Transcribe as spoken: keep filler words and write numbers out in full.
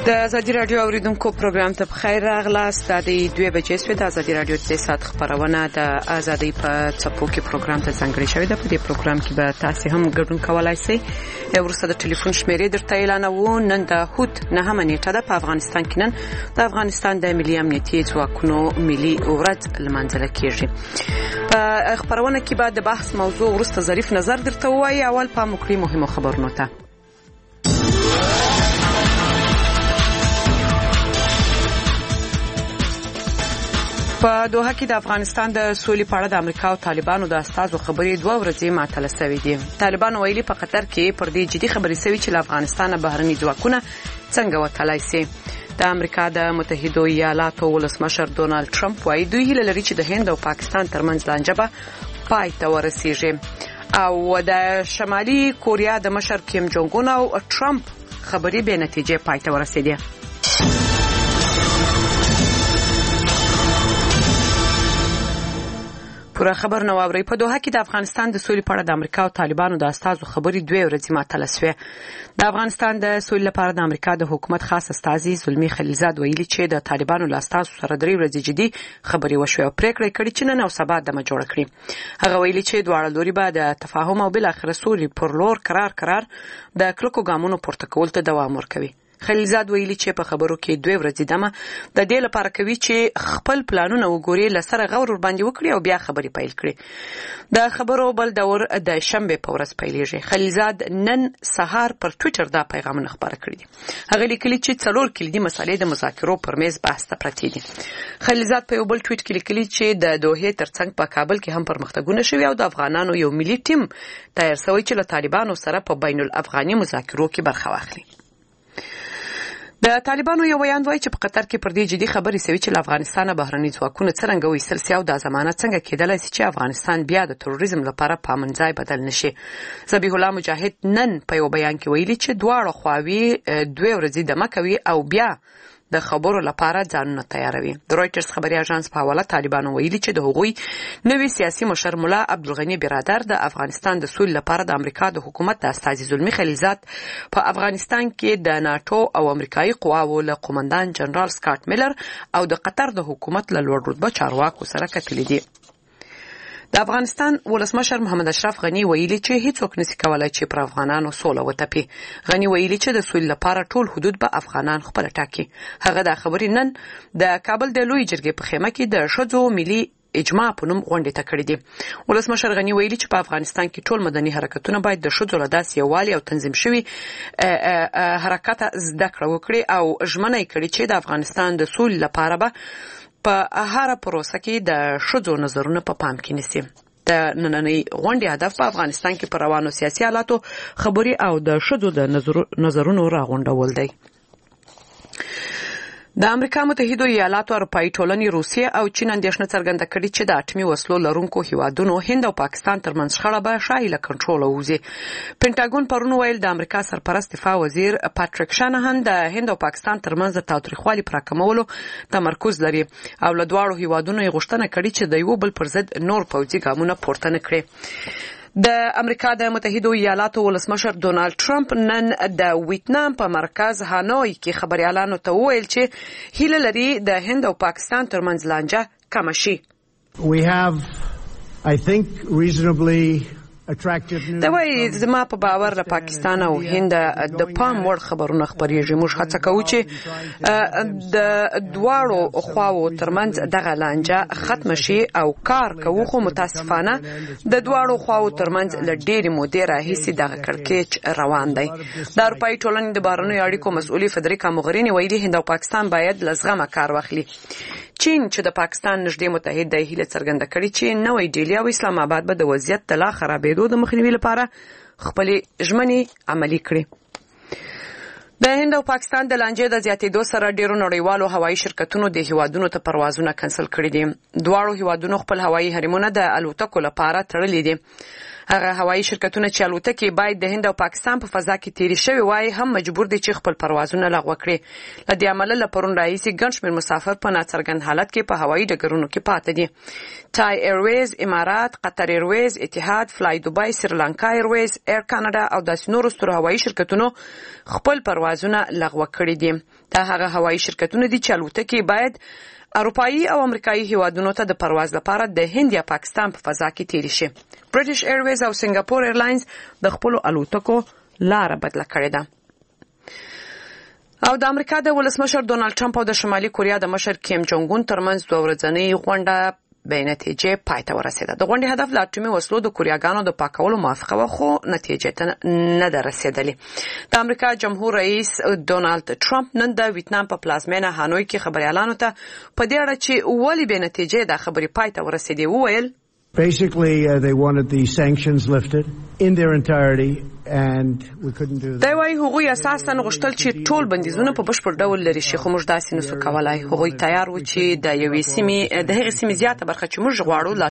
د ازادي راډیو اوریدونکو پروګرام ته بخیر راغلاست. د دوه بجې سوي د ازادي راډیو د سات خبرونه د ازادي په چپو کې پروګرام ته څنګه شوی د په دې پروګرام کې به تاسو هم ګډون کولای شئ. ورسره د ټلیفون شمیرې درته اعلانوو. نن د هوت نهمه نیټه ده په افغانستان کې. نن د افغانستان د ملي امنیتي ځواکونو ملي ورځ لمانځل کیږي. په خبرونه کې به د بحث موضوع ورسته ظریف نظر درته وایي. اول په مکري مهمه خبرونه ته په دوحه کې د افغانستان د سولې په اړه د امریکا او طالبانو د استازو خبرې دوه ورځې معطله شوې دي. طالبان ویلي په قطر کې پر دې جدي خبرې شوې چې له افغانستان بهرني ځواکونه څنګه وتلای شي. د امریکا د متحده ایالاتو ولسمشر ډونالد ټرمپ وایي دوی هیله لري چې د هند او پاکستان ترمنځ لانجه به پای ته ورسیږي. او د شمالي کوریا د مشر کیم جونګ اون او ټرمپ خبرې به نتیجه پای ته ورسېدې. پوره خبر نو اوري. په دوحه کې د افغانستان د سولې په اړه د امریکا او طالبانو د استازو خبرې دوه ورځې معطله شوې. د افغانستان د سولې لپاره د امریکا د حکومت خاص استازي زلمی خلیلزاد ویلي چې د طالبانو له استازو سره درې ورځې جدي خبرې وشوې او پریکړه کړې چې نن او سبا دمه جوړ کړي. هغه ویلي چې دواړه لوري به د تفاهم او بل اخر سولې پر لور قرار قرار د کلکو ګامونو پورته کول ته دوام ورکوي. خلیلزاد ویلي چې په خبرو کې دوه ورځې دمه د دې لپاره کوي چې خپل پلانونه وګوري، لسره غور ور باندې وکړي او بیا خبرې پیل کړي. د خبرو بل دور د شنبه په ورځ پیلېږي. خلیلزاد نن سهار پر ټوئیټر دا پیغامونه خبره کړی دي. هغه لیکلي چې څلور کلیدي مسالې د مذاکرو پر میز بحث ته پرتې دي. خلیلزاد په یو بل ټوئیټ کې لیکلي چې د دوحې ترڅنګ په کابل کې هم پرمختګونه شوي او د افغانانو یو ملي ټیم تیار شوی چې له طالبانو سره په بین الافغاني مذاکرو کې برخه واخلي. د طالبانو یو بیان وایي چې په قطر کې پر دې جدي خبرې شوي چې له افغانستانه بهرني ځواکونه څرنګه وایستل سي او د ضمانت څنګه کېدلای شي چې افغانستان بیا د تروریزم لپاره په امنځای بدل نشي. ذبیح الله مجاهد نن په یو بیان کې ویلي چې دواړه خواوې دوه ورځې دمه کوي او بیا د خبرو لپاره ځانونه تیاروي. د رويټرز خبري اژانس په حواله طالبانو ویلي چې د هغوی نوي سیاسي مشر مولا عبدالغنی برادر د افغانستان د سولې لپاره د امریکا د حکومت د استازي زلمی خلیلزاد په افغانستان کې د ناتو او امریکایي قواو له قومندان جنرال سکاټ میلر او د قطر د حکومت له لوړ رتبه چارواکو سره کتلې دي. د افغانستان ولسمشر محمد اشرف غنی ویلي چې هیڅوک نشي کولای چې پر افغانانو سوله وتپي. غنی ویلي چې د سولې لپاره ټول حدود به افغانان خپل ټاکي. هغه د خبرې نن د کابل د لوی جرګې په خیمه کې د ښځو ملي اجماع په نوم غونډه ته کړې دي. ولسمشر غنی ویلي چې په افغانستان کې ټول مدني حرکتونه باید د ښځو له داسې یووالي او تنظیم شوي حرکت زده کړه وکړي او ژمنه یې کړې چې د افغانستان د سولې لپاره به په هر پروسه کې د ښځو نظرونه په پام کې نیسي. د نننۍ غونډې هدف په افغانستان کې پر روانو سیاسي حالاتو خبري او د ښځو د نظرونو راغونډول دی. د امریکا متحده ایالاتو اروپایي ټولنې روسیه او چین اندېښنه څرګنده کړې چې د اټومي وسلو لرونکو هیوادونو هند او پاکستان ترمنځ شخړه به شایي له کنټروله وځي. پینټاګون پرون ویل د امریکا سرپرست دفاع وزیر پاتریک شانهان د هند او پاکستان ترمنځ د تاوتریخوالي پر راکمولو تمرکز لري او له دواړو هیوادونو یې غوښتنه کړې چې د یو بل پر ضد نور پوځي ګامونه پورته نه کړي. د امریکا د متحده ایالاتو ولسمشر ډونالد ټرمپ نن د ویتنام په مرکز هانوی کې خبريالانو ته وویل چې هیله لري د هند او پاکستان ترمنځ لانجه کم شي. We have, I think, reasonably دا وایي زما په باور له پاکستان او هند د پام وړ خبرونه خبرېږي. موږ هڅه کوو چې د دواړو خواو ترمنځ دغه لانجه ختم شي او کار کوو، خو متاسفانه د دواړو خواو ترمنځ له ډېرې مودې راهیسې دغه کړکېچ روان دی. د اروپایي ټولنې د بهرنیو اړیکو مسؤلې فدریکا موغریني ویلي هند او پاکستان باید له زغمه کار واخلي. چین چې د پاکستان نږدې متحد دی هیله څرګنده کړې چې نوې ډیلي او اسلام آباد به د وضعیت د لا خرابېدو د مخنیوي لپاره خپلې ژمنې عملي کړي. د هند او پاکستان د لانجې د زیاتېدو سره ډېرو نړیوالو هوایي شرکتونو د هیوادونو ته پروازونه کنسل کړي دي. دواړو هیوادونو خپل هوایي حرمونه د الوتکو لپاره تړلي دي. هغه هوایي شرکتونه چې الوتکې باید د هند او پاکستان په فضا کې تیرې شوی وای هم مجبور دي چې خپل پروازونه لغوه کړي. له دې امله له پرون راهیسې ګڼ شمېر مسافر په ناڅرګند حالت کې په هوایي ډګرونو کې پاتې دي. تای ایرویز، امارات، قطر ایرویز، اتحاد، فلای دوبای، سریلانکا ایرویز، ایر کاناډا او داسې نورو سترو هوایي شرکتونو خپل پرواز پروازونه لغوه کړي دي. دا هغه هوایي شرکتونه دي چې الوتکې باید اروپایي او امریکایي هیوادونو ته د پرواز لپاره د هند یا پاکستان په فضا کې تیری شي. برټش ایرویز او سنگاپور ایرلاینز د خپل الوتکو لار بدله کړې ده. او د امریکا د ولسمشر ډونالد ټرمپ او د شمالي کوریا د مشر کیم جونګ اون ترمنځ دوه ورځنۍ غونډه به نتیجې پای ته ورسېده. د غونډې هدف لا اټومي وسلو د کوریاګانو د پاکولو موافقه و، خو نتیجې ته نه ده رسېدلې. د امریکا جمهور رئیس ډونالد ټرمپ نن د ویتنام په پلازمینه هانوی کې خبريالانو ته په دې اړه چې ولې به نتیجې د خبرې پای ته ورسېدې وویل Basically, uh, they wanted the sanctions lifted in their entirety, and we couldn't do that. دا وايي هغوی اساساً غوښتل چې ټول بندیزونه په بشپړ ډول لري شي، خو موږ داسې نسو کولای. هغوی تیار و چې د یوې سیمې د هغې سیمې زیاته برخه چې موږ غواړو لا